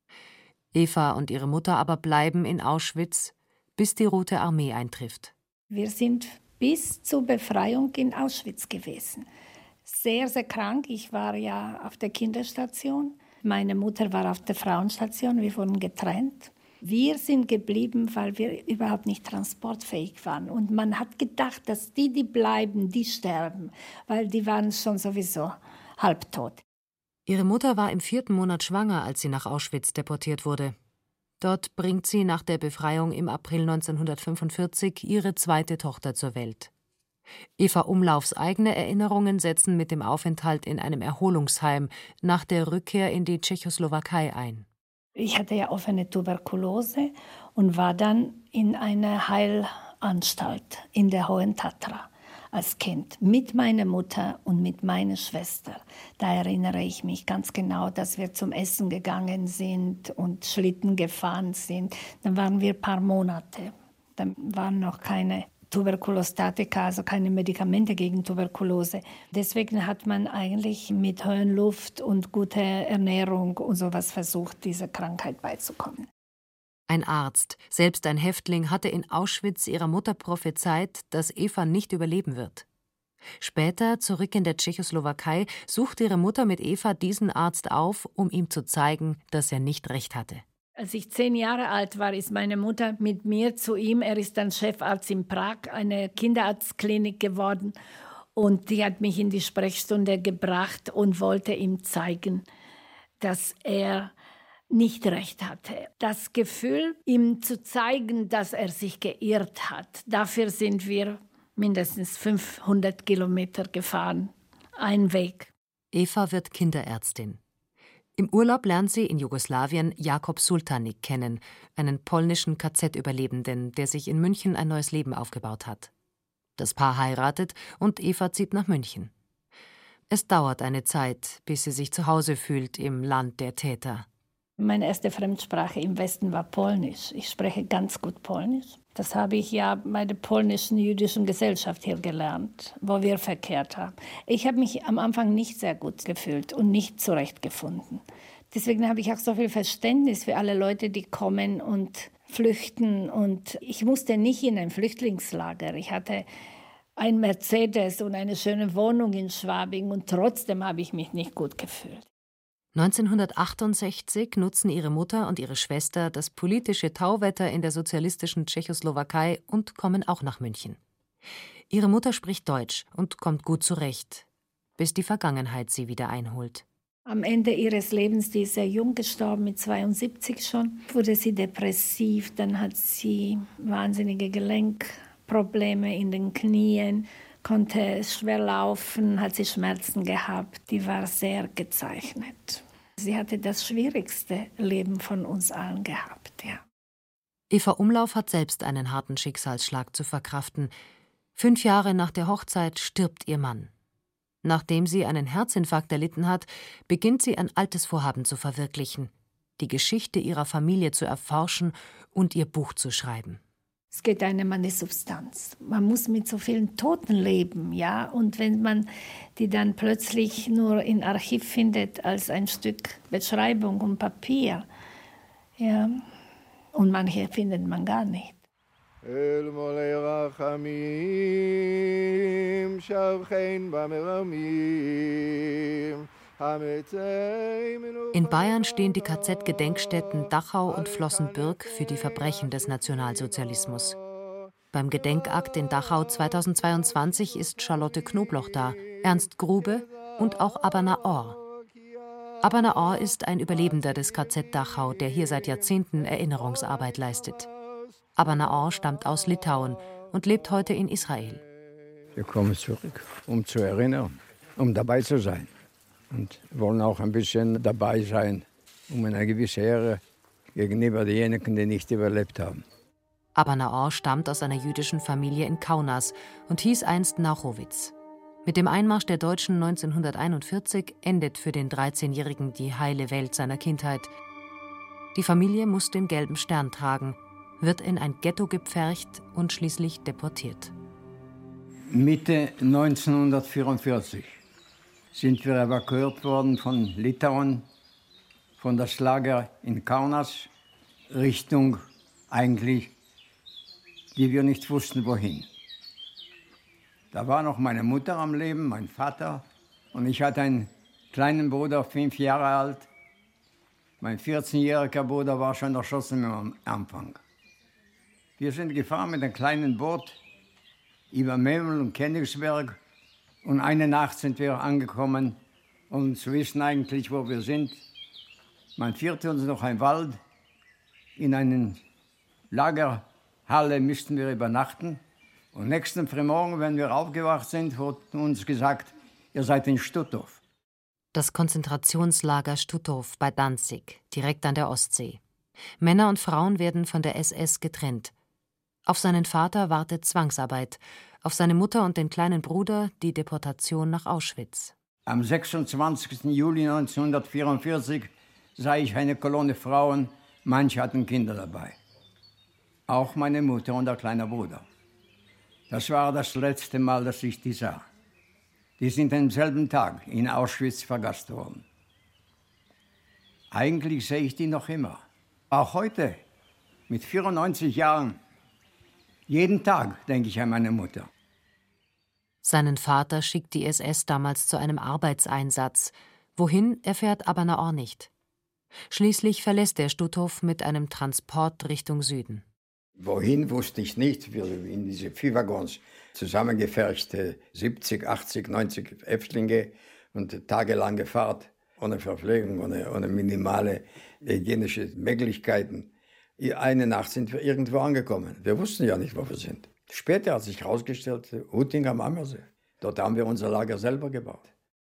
Eva und ihre Mutter aber bleiben in Auschwitz, bis die Rote Armee eintrifft. Wir sind bis zur Befreiung in Auschwitz gewesen. Sehr, sehr krank. Ich war ja auf der Kinderstation. Meine Mutter war auf der Frauenstation. Wir wurden getrennt. Wir sind geblieben, weil wir überhaupt nicht transportfähig waren. Und man hat gedacht, dass die bleiben, die sterben, weil die waren schon sowieso halbtot. Ihre Mutter war im 4. Monat schwanger, als sie nach Auschwitz deportiert wurde. Dort bringt sie nach der Befreiung im April 1945 ihre 2. Tochter zur Welt. Eva Umlaufs eigene Erinnerungen setzen mit dem Aufenthalt in einem Erholungsheim nach der Rückkehr in die Tschechoslowakei ein. Ich hatte ja offene Tuberkulose und war dann in einer Heilanstalt in der Hohen Tatra als Kind mit meiner Mutter und mit meiner Schwester. Da erinnere ich mich ganz genau, dass wir zum Essen gegangen sind und Schlitten gefahren sind. Dann waren wir ein paar Monate. Dann waren noch keine Tuberkulostatika, also keine Medikamente gegen Tuberkulose. Deswegen hat man eigentlich mit Höhenluft und guter Ernährung und sowas versucht, dieser Krankheit beizukommen. Ein Arzt, selbst ein Häftling, hatte in Auschwitz ihrer Mutter prophezeit, dass Eva nicht überleben wird. Später, zurück in der Tschechoslowakei, suchte ihre Mutter mit Eva diesen Arzt auf, um ihm zu zeigen, dass er nicht recht hatte. Als ich 10 Jahre alt war, ist meine Mutter mit mir zu ihm. Er ist dann Chefarzt in Prag, eine Kinderarztklinik geworden. Und die hat mich in die Sprechstunde gebracht und wollte ihm zeigen, dass er nicht recht hatte. Das Gefühl, ihm zu zeigen, dass er sich geirrt hat, dafür sind wir mindestens 500 Kilometer gefahren. Ein Weg. Eva wird Kinderärztin. Im Urlaub lernt sie in Jugoslawien Jakob Sultanik kennen, einen polnischen KZ-Überlebenden, der sich in München ein neues Leben aufgebaut hat. Das Paar heiratet und Eva zieht nach München. Es dauert eine Zeit, bis sie sich zu Hause fühlt im Land der Täter. Meine erste Fremdsprache im Westen war Polnisch. Ich spreche ganz gut Polnisch. Das habe ich ja bei der polnischen jüdischen Gesellschaft hier gelernt, wo wir verkehrt haben. Ich habe mich am Anfang nicht sehr gut gefühlt und nicht zurechtgefunden. Deswegen habe ich auch so viel Verständnis für alle Leute, die kommen und flüchten. Und ich musste nicht in ein Flüchtlingslager. Ich hatte ein Mercedes und eine schöne Wohnung in Schwabing und trotzdem habe ich mich nicht gut gefühlt. 1968 nutzen ihre Mutter und ihre Schwester das politische Tauwetter in der sozialistischen Tschechoslowakei und kommen auch nach München. Ihre Mutter spricht Deutsch und kommt gut zurecht, bis die Vergangenheit sie wieder einholt. Am Ende ihres Lebens, die ist sehr jung gestorben, mit 72 schon, wurde sie depressiv. Dann hat sie wahnsinnige Gelenkprobleme in den Knien, konnte schwer laufen, hat sie Schmerzen gehabt. Die war sehr gezeichnet. Sie hatte das schwierigste Leben von uns allen gehabt, ja. Eva Umlauf hat selbst einen harten Schicksalsschlag zu verkraften. 5 Jahre nach der Hochzeit stirbt ihr Mann. Nachdem sie einen Herzinfarkt erlitten hat, beginnt sie ein altes Vorhaben zu verwirklichen, die Geschichte ihrer Familie zu erforschen und ihr Buch zu schreiben. Es geht einem an die Substanz. Man muss mit so vielen Toten leben, ja. Und wenn man die dann plötzlich nur im Archiv findet als ein Stück Beschreibung und Papier, ja, und manche findet man gar nicht. In Bayern stehen die KZ-Gedenkstätten Dachau und Flossenbürg für die Verbrechen des Nationalsozialismus. Beim Gedenkakt in Dachau 2022 ist Charlotte Knobloch da, Ernst Grube und auch Abba Naor. Abba Naor ist ein Überlebender des KZ Dachau, der hier seit Jahrzehnten Erinnerungsarbeit leistet. Abba Naor stammt aus Litauen und lebt heute in Israel. Wir kommen zurück, um zu erinnern, um dabei zu sein. Und wollen auch ein bisschen dabei sein, um eine gewisse Ehre gegenüber denjenigen, die nicht überlebt haben. Abba Naor stammt aus einer jüdischen Familie in Kaunas und hieß einst Nachowitz. Mit dem Einmarsch der Deutschen 1941 endet für den 13-Jährigen die heile Welt seiner Kindheit. Die Familie muss den gelben Stern tragen, wird in ein Ghetto gepfercht und schließlich deportiert. Mitte 1944 sind wir evakuiert worden von Litauen, von das Lager in Kaunas, Richtung eigentlich, die wir nicht wussten, wohin. Da war noch meine Mutter am Leben, mein Vater, und ich hatte einen kleinen Bruder, 5 Jahre alt. Mein 14-jähriger Bruder war schon erschossen am Anfang. Wir sind gefahren mit einem kleinen Boot über Memel und Königsberg. Und eine Nacht sind wir angekommen, um zu wissen eigentlich, wo wir sind. Man führte uns noch einen Wald. In einer Lagerhalle müssten wir übernachten. Und nächsten Frühmorgen, wenn wir aufgewacht sind, wurde uns gesagt, ihr seid in Stutthof. Das Konzentrationslager Stutthof bei Danzig, direkt an der Ostsee. Männer und Frauen werden von der SS getrennt. Auf seinen Vater wartet Zwangsarbeit, auf seine Mutter und den kleinen Bruder die Deportation nach Auschwitz. Am 26. Juli 1944 sah ich eine Kolonne Frauen, manche hatten Kinder dabei. Auch meine Mutter und der kleine Bruder. Das war das letzte Mal, dass ich die sah. Die sind am selben Tag in Auschwitz vergast worden. Eigentlich sehe ich die noch immer. Auch heute, mit 94 Jahren. Jeden Tag denke ich an meine Mutter. Seinen Vater schickt die SS damals zu einem Arbeitseinsatz. Wohin, erfährt Abba Naor nicht. Schließlich verlässt er Stutthof mit einem Transport Richtung Süden. Wohin, wusste ich nicht. Wir in diese Viehwaggons zusammengeferchte 70, 80, 90 Häftlinge und tagelange Fahrt ohne Verpflegung, ohne minimale hygienische Möglichkeiten. Eine Nacht sind wir irgendwo angekommen. Wir wussten ja nicht, wo wir sind. Später hat sich herausgestellt, Utting am Ammersee. Dort haben wir unser Lager selber gebaut.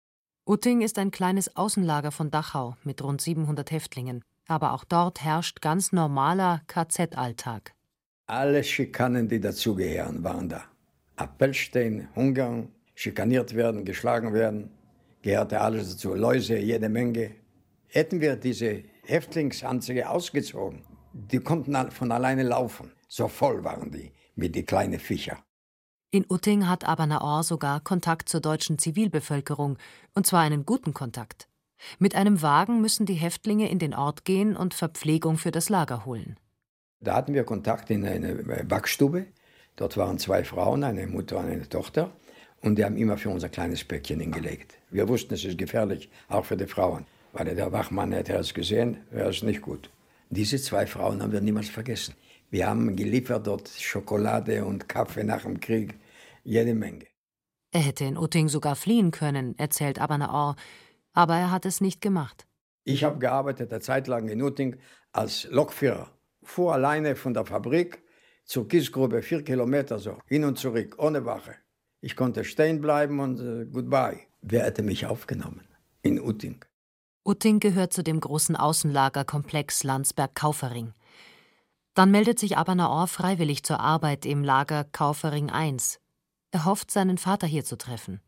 Utting ist ein kleines Außenlager von Dachau mit rund 700 Häftlingen. Aber auch dort herrscht ganz normaler KZ-Alltag. Alle Schikanen, die dazugehören, waren da. Appellstehen, hungern, schikaniert werden, geschlagen werden. Gehörte alles dazu. Läuse, jede Menge. Hätten wir diese Häftlingsanzüge ausgezogen, die konnten von alleine laufen. So voll waren die mit den kleinen Viecher. In Utting hat Abba Naor sogar Kontakt zur deutschen Zivilbevölkerung, und zwar einen guten Kontakt. Mit einem Wagen müssen die Häftlinge in den Ort gehen und Verpflegung für das Lager holen. Da hatten wir Kontakt in eine Backstube. Dort waren 2 Frauen, eine Mutter und eine Tochter. Und die haben immer für unser kleines Päckchen hingelegt. Wir wussten, es ist gefährlich, auch für die Frauen. Weil der Wachmann hätte es gesehen, wäre es nicht gut. Diese 2 Frauen haben wir niemals vergessen. Wir haben geliefert dort Schokolade und Kaffee nach dem Krieg, jede Menge. Er hätte in Utting sogar fliehen können, erzählt Abba Naor, aber er hat es nicht gemacht. Ich habe gearbeitet eine Zeit lang in Utting als Lokführer. Fuhr alleine von der Fabrik zur Kiesgrube 4 Kilometer so, hin und zurück, ohne Wache. Ich konnte stehen bleiben und goodbye. Wer hätte mich aufgenommen? In Utting. Utting gehört zu dem großen Außenlagerkomplex Landsberg-Kaufering. Dann meldet sich Abba Naor freiwillig zur Arbeit im Lager Kaufering I. Er hofft, seinen Vater hier zu treffen.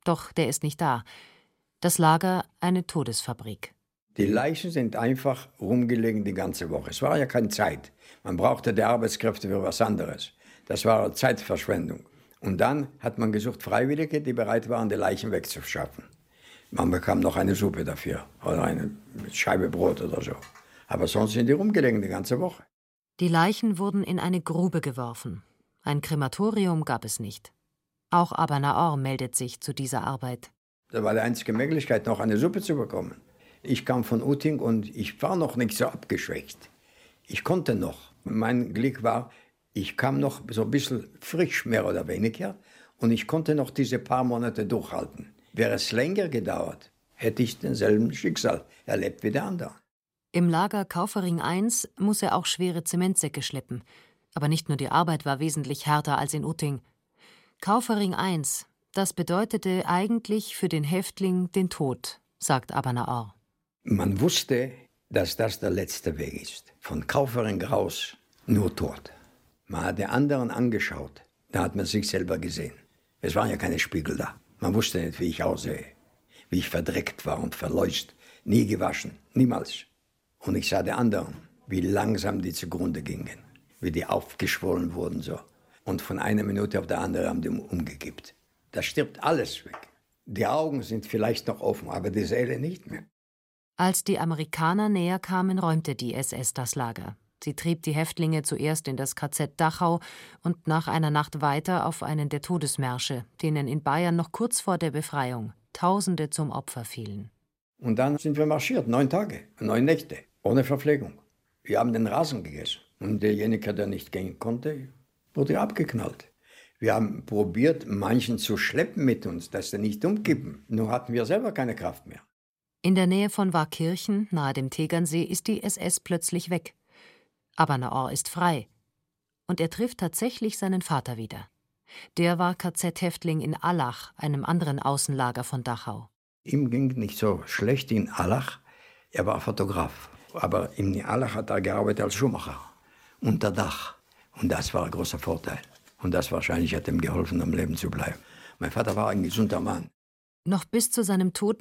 Doch der ist nicht da. Das Lager eine Todesfabrik. Die Leichen sind einfach rumgelegen die ganze Woche. Es war ja keine Zeit. Man brauchte die Arbeitskräfte für was anderes. Das war Zeitverschwendung. Und dann hat man gesucht Freiwillige, die bereit waren, die Leichen wegzuschaffen. Man bekam noch eine Suppe dafür oder eine Scheibe Brot oder so. Aber sonst sind die rumgelegen die ganze Woche. Die Leichen wurden in eine Grube geworfen. Ein Krematorium gab es nicht. Auch Abba Naor meldet sich zu dieser Arbeit. Das war die einzige Möglichkeit, noch eine Suppe zu bekommen. Ich kam von Utting und ich war noch nicht so abgeschwächt. Ich konnte noch. Mein Glück war, ich kam noch so ein bisschen frisch, mehr oder weniger. Und ich konnte noch diese paar Monate durchhalten. Wäre es länger gedauert, hätte ich denselben Schicksal erlebt wie der andere. Im Lager Kaufering I muss er auch schwere Zementsäcke schleppen. Aber nicht nur die Arbeit war wesentlich härter als in Utting. Kaufering I, das bedeutete eigentlich für den Häftling den Tod, sagt Abba Naor. Man wusste, dass das der letzte Weg ist. Von Kaufering raus nur Tod. Man hat die anderen angeschaut, da hat man sich selber gesehen. Es waren ja keine Spiegel da. Man wusste nicht, wie ich aussehe, wie ich verdreckt war und verleust, nie gewaschen, niemals. Und ich sah die anderen, wie langsam die zugrunde gingen, wie die aufgeschwollen wurden so. Und von einer Minute auf die andere haben die umgekippt. Da stirbt alles weg. Die Augen sind vielleicht noch offen, aber die Seele nicht mehr. Als die Amerikaner näher kamen, räumte die SS das Lager. Sie trieb die Häftlinge zuerst in das KZ Dachau und nach einer Nacht weiter auf einen der Todesmärsche, denen in Bayern noch kurz vor der Befreiung Tausende zum Opfer fielen. Und dann sind wir marschiert, 9 Tage, 9 Nächte, ohne Verpflegung. Wir haben den Rasen gegessen. Und derjenige, der nicht gehen konnte, wurde abgeknallt. Wir haben probiert, manchen zu schleppen mit uns, dass sie nicht umkippen. Nur hatten wir selber keine Kraft mehr. In der Nähe von Warkirchen, nahe dem Tegernsee, ist die SS plötzlich weg. Abba Naor ist frei. Und er trifft tatsächlich seinen Vater wieder. Der war KZ-Häftling in Allach, einem anderen Außenlager von Dachau. Ihm ging nicht so schlecht in Allach. Er war Fotograf. Aber in Allach hat er gearbeitet als Schuhmacher. Unter Dach. Und das war ein großer Vorteil. Und das wahrscheinlich hat ihm geholfen, am Leben zu bleiben. Mein Vater war ein gesunder Mann. Noch bis zu seinem Tod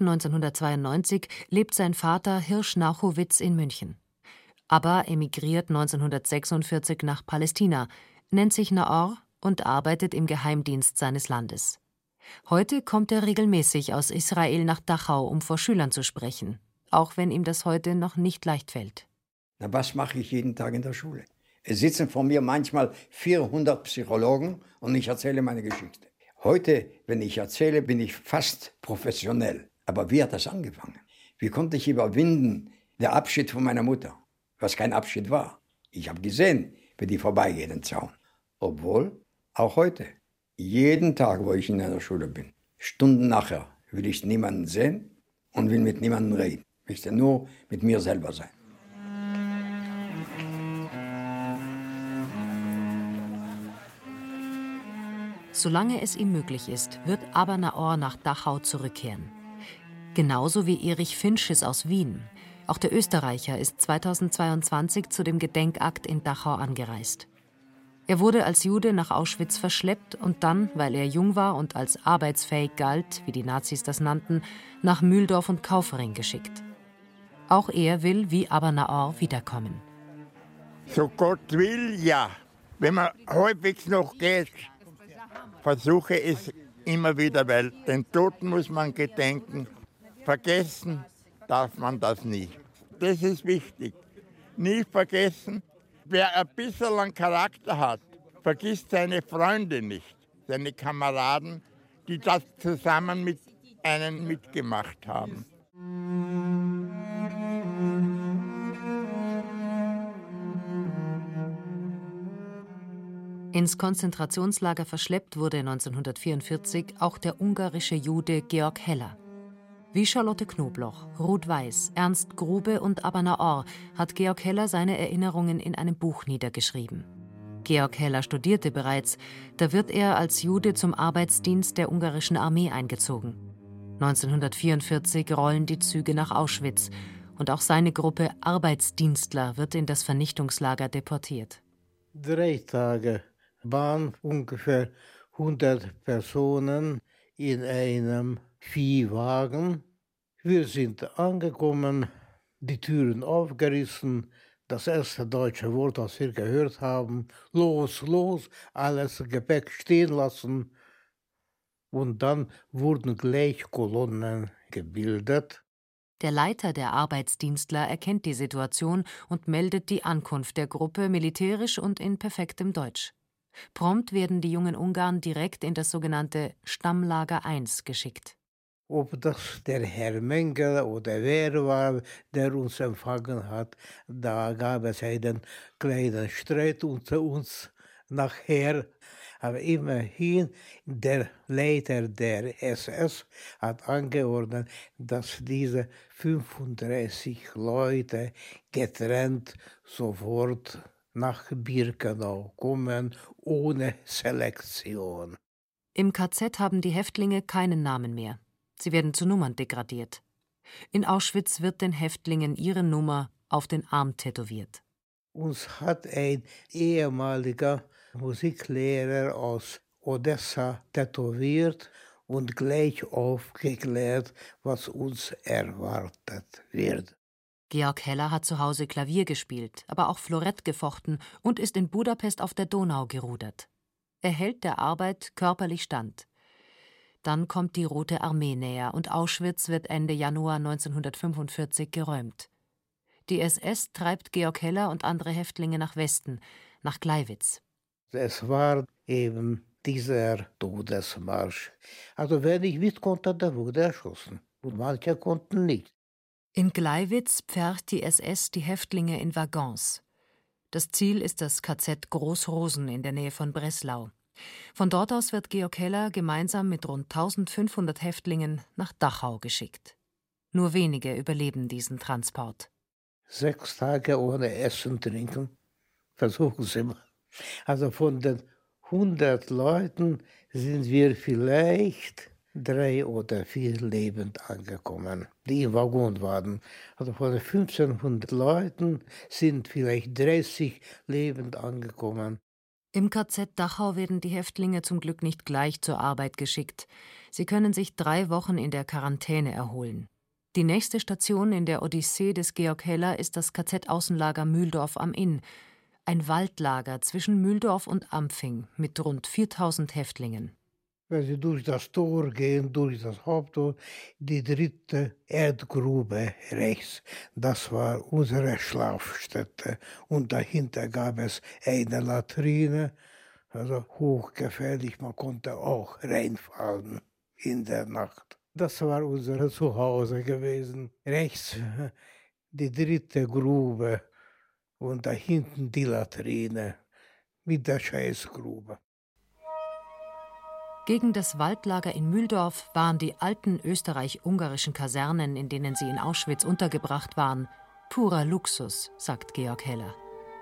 1992 lebt sein Vater Hirsch Nauchowitz in München. Abba emigriert 1946 nach Palästina, nennt sich Naor und arbeitet im Geheimdienst seines Landes. Heute kommt er regelmäßig aus Israel nach Dachau, um vor Schülern zu sprechen, auch wenn ihm das heute noch nicht leicht fällt. Na, was mache ich jeden Tag in der Schule? Es sitzen vor mir manchmal 400 Psychologen und ich erzähle meine Geschichte. Heute, wenn ich erzähle, bin ich fast professionell. Aber wie hat das angefangen? Wie konnte ich überwinden, der Abschied von meiner Mutter, was kein Abschied war? Ich habe gesehen, wie die vorbeigeht, den Zaun. Obwohl, auch heute, jeden Tag, wo ich in einer Schule bin, Stunden nachher, will ich niemanden sehen und will mit niemandem reden. Ich will nur mit mir selber sein. Solange es ihm möglich ist, wird Abba Naor nach Dachau zurückkehren. Genauso wie Erich Finches aus Wien. Auch der Österreicher ist 2022 zu dem Gedenkakt in Dachau angereist. Er wurde als Jude nach Auschwitz verschleppt und dann, weil er jung war und als arbeitsfähig galt, wie die Nazis das nannten, nach Mühldorf und Kaufering geschickt. Auch er will, wie Abba Naor, wiederkommen. So Gott will, ja. Wenn man halbwegs noch geht, versuche es immer wieder, weil den Toten muss man gedenken. Vergessen darf man das nie. Das ist wichtig. Nie vergessen, wer ein bisschen einen Charakter hat, vergisst seine Freunde nicht, seine Kameraden, die das zusammen mit einem mitgemacht haben. Ins Konzentrationslager verschleppt wurde 1944 auch der ungarische Jude Georg Heller. Wie Charlotte Knobloch, Ruth Weiß, Ernst Grube und Abba Naor hat Georg Heller seine Erinnerungen in einem Buch niedergeschrieben. Georg Heller studierte bereits, da wird er als Jude zum Arbeitsdienst der ungarischen Armee eingezogen. 1944 rollen die Züge nach Auschwitz und auch seine Gruppe Arbeitsdienstler wird in das Vernichtungslager deportiert. 3 Tage waren ungefähr 100 Personen in einem Viehwagen. Wir sind angekommen, die Türen aufgerissen. Das erste deutsche Wort, das wir gehört haben: los, los, alles Gepäck stehen lassen. Und dann wurden gleich Kolonnen gebildet. Der Leiter der Arbeitsdienstler erkennt die Situation und meldet die Ankunft der Gruppe militärisch und in perfektem Deutsch. Prompt werden die jungen Ungarn direkt in das sogenannte Stammlager 1 geschickt. Ob das der Herr Mengele oder wer war, der uns empfangen hat, da gab es einen kleinen Streit unter uns nachher. Aber immerhin, der Leiter der SS hat angeordnet, dass diese 35 Leute getrennt sofort nach Birkenau kommen, ohne Selektion. Im KZ haben die Häftlinge keinen Namen mehr. Sie werden zu Nummern degradiert. In Auschwitz wird den Häftlingen ihre Nummer auf den Arm tätowiert. Uns hat ein ehemaliger Musiklehrer aus Odessa tätowiert und gleich aufgeklärt, was uns erwartet wird. Georg Heller hat zu Hause Klavier gespielt, aber auch Florett gefochten und ist in Budapest auf der Donau gerudert. Er hält der Arbeit körperlich stand. Dann kommt die Rote Armee näher und Auschwitz wird Ende Januar 1945 geräumt. Die SS treibt Georg Heller und andere Häftlinge nach Westen, nach Gleiwitz. Es war eben dieser Todesmarsch. Also wer nicht mit konnte, der wurde erschossen. Und manche konnten nicht. In Gleiwitz pfercht die SS die Häftlinge in Waggons. Das Ziel ist das KZ Großrosen in der Nähe von Breslau. Von dort aus wird Georg Heller gemeinsam mit rund 1500 Häftlingen nach Dachau geschickt. Nur wenige überleben diesen Transport. 6 Tage ohne Essen, Trinken, versuchen Sie mal. Also von den 100 Leuten sind wir vielleicht 3 oder 4 lebend angekommen, die im Waggon waren. Also von den 1500 Leuten sind vielleicht 30 lebend angekommen. Im KZ Dachau werden die Häftlinge zum Glück nicht gleich zur Arbeit geschickt. Sie können sich 3 Wochen in der Quarantäne erholen. Die nächste Station in der Odyssee des Georg Heller ist das KZ-Außenlager Mühldorf am Inn. Ein Waldlager zwischen Mühldorf und Ampfing mit rund 4000 Häftlingen. Wenn Sie durch das Tor gehen, durch das Haupttor, die 3. Erdgrube rechts, das war unsere Schlafstätte. Und dahinter gab es eine Latrine, also hochgefährlich, man konnte auch reinfallen in der Nacht. Das war unser Zuhause gewesen. Rechts die 3. Grube und da hinten die Latrine mit der Scheißgrube. Gegen das Waldlager in Mühldorf waren die alten österreich-ungarischen Kasernen, in denen sie in Auschwitz untergebracht waren, purer Luxus, sagt Georg Heller.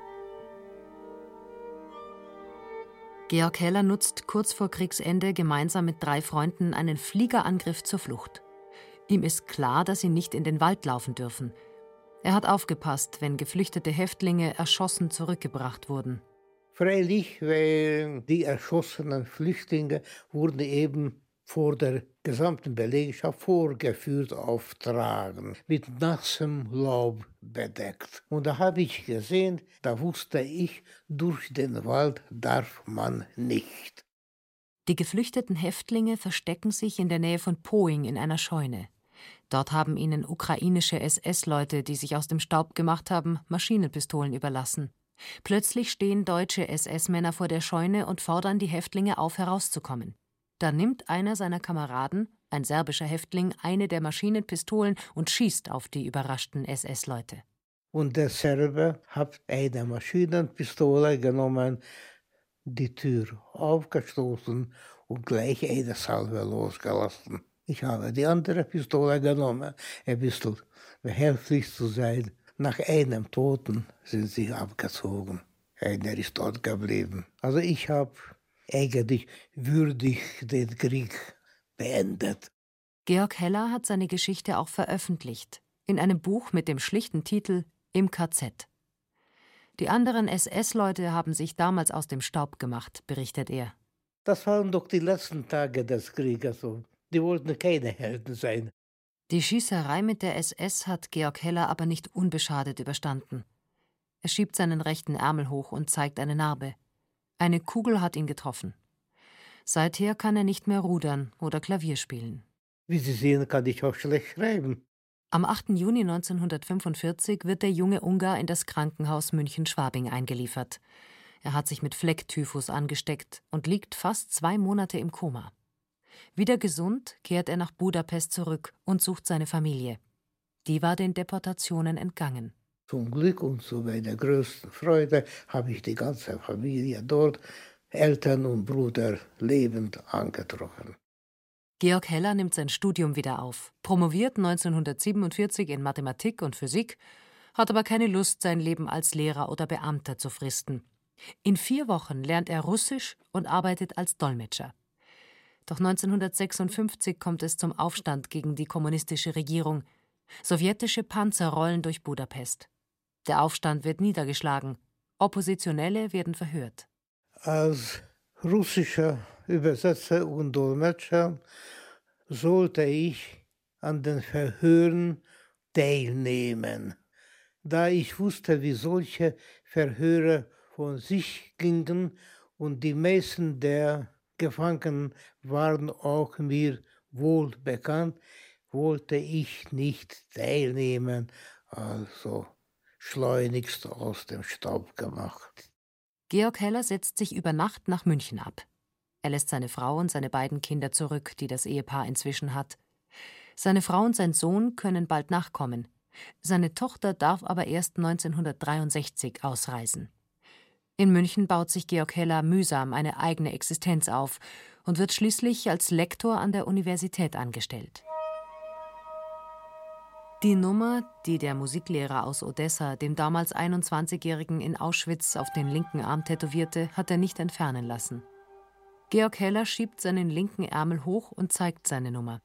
Georg Heller nutzt kurz vor Kriegsende gemeinsam mit 3 Freunden einen Fliegerangriff zur Flucht. Ihm ist klar, dass sie nicht in den Wald laufen dürfen. Er hat aufgepasst, wenn geflüchtete Häftlinge erschossen zurückgebracht wurden. Freilich, weil die erschossenen Flüchtlinge wurden eben vor der gesamten Belegschaft vorgeführt auf Tragen, mit nassem Laub bedeckt. Und da habe ich gesehen, da wusste ich, durch den Wald darf man nicht. Die geflüchteten Häftlinge verstecken sich in der Nähe von Poing in einer Scheune. Dort haben ihnen ukrainische SS-Leute, die sich aus dem Staub gemacht haben, Maschinenpistolen überlassen. Plötzlich stehen deutsche SS-Männer vor der Scheune und fordern die Häftlinge auf, herauszukommen. Da nimmt einer seiner Kameraden, ein serbischer Häftling, eine der Maschinenpistolen und schießt auf die überraschten SS-Leute. Und der Serbe hat eine Maschinenpistole genommen, die Tür aufgestoßen und gleich eine Salve losgelassen. Ich habe die andere Pistole genommen, ein bisschen behilflich zu sein. Nach einem Toten sind sie abgezogen. Einer ist dort geblieben. Also ich habe eigentlich würdig den Krieg beendet. Georg Heller hat seine Geschichte auch veröffentlicht, in einem Buch mit dem schlichten Titel »Im KZ«. Die anderen SS-Leute haben sich damals aus dem Staub gemacht, berichtet er. Das waren doch die letzten Tage des Krieges. Die wollten keine Helden sein. Die Schießerei mit der SS hat Georg Heller aber nicht unbeschadet überstanden. Er schiebt seinen rechten Ärmel hoch und zeigt eine Narbe. Eine Kugel hat ihn getroffen. Seither kann er nicht mehr rudern oder Klavier spielen. Wie Sie sehen, kann ich auch schlecht schreiben. Am 8. Juni 1945 wird der junge Ungar in das Krankenhaus München-Schwabing eingeliefert. Er hat sich mit Flecktyphus angesteckt und liegt fast 2 Monate im Koma. Wieder gesund kehrt er nach Budapest zurück und sucht seine Familie. Die war den Deportationen entgangen. Zum Glück und zu meiner größten Freude habe ich die ganze Familie dort, Eltern und Bruder, lebend angetroffen. Georg Heller nimmt sein Studium wieder auf, promoviert 1947 in Mathematik und Physik, hat aber keine Lust, sein Leben als Lehrer oder Beamter zu fristen. In 4 Wochen lernt er Russisch und arbeitet als Dolmetscher. Doch 1956 kommt es zum Aufstand gegen die kommunistische Regierung. Sowjetische Panzer rollen durch Budapest. Der Aufstand wird niedergeschlagen. Oppositionelle werden verhört. Als russischer Übersetzer und Dolmetscher sollte ich an den Verhören teilnehmen. Da ich wusste, wie solche Verhöre von sich gingen und die meisten der Gefangenen waren auch mir wohl bekannt, wollte ich nicht teilnehmen, also schleunigst aus dem Staub gemacht. Georg Heller setzt sich über Nacht nach München ab. Er lässt seine Frau und seine beiden Kinder zurück, die das Ehepaar inzwischen hat. Seine Frau und sein Sohn können bald nachkommen. Seine Tochter darf aber erst 1963 ausreisen. In München baut sich Georg Heller mühsam eine eigene Existenz auf und wird schließlich als Lektor an der Universität angestellt. Die Nummer, die der Musiklehrer aus Odessa dem damals 21-Jährigen in Auschwitz auf den linken Arm tätowierte, hat er nicht entfernen lassen. Georg Heller schiebt seinen linken Ärmel hoch und zeigt seine Nummer.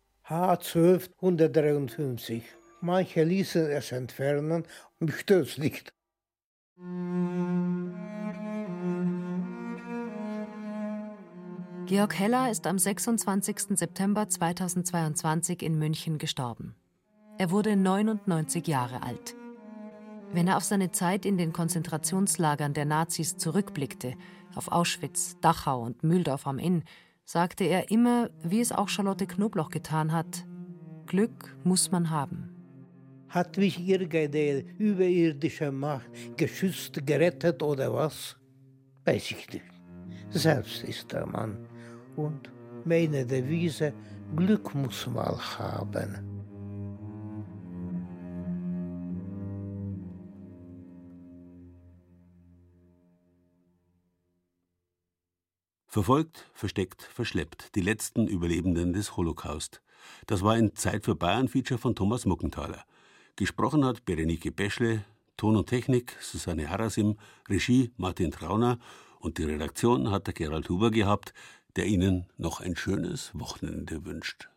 H1253. Manche ließen es entfernen, mich stört's nicht. Georg Heller ist am 26. September 2022 in München gestorben. Er wurde 99 Jahre alt. Wenn er auf seine Zeit in den Konzentrationslagern der Nazis zurückblickte, auf Auschwitz, Dachau und Mühldorf am Inn, sagte er immer, wie es auch Charlotte Knobloch getan hat: Glück muss man haben. Hat mich irgendeine überirdische Macht geschützt, gerettet oder was? Weiß ich nicht. Selbst ist der Mann. Und meine Devise: Glück muss man haben. Verfolgt, versteckt, verschleppt. Die letzten Überlebenden des Holocaust. Das war ein Zeit für Bayern-Feature von Thomas Muckenthaler. Gesprochen hat Berenike Beschle, Ton und Technik Susanne Harasim, Regie Martin Trauner und die Redaktion hat der Gerald Huber gehabt, der Ihnen noch ein schönes Wochenende wünscht.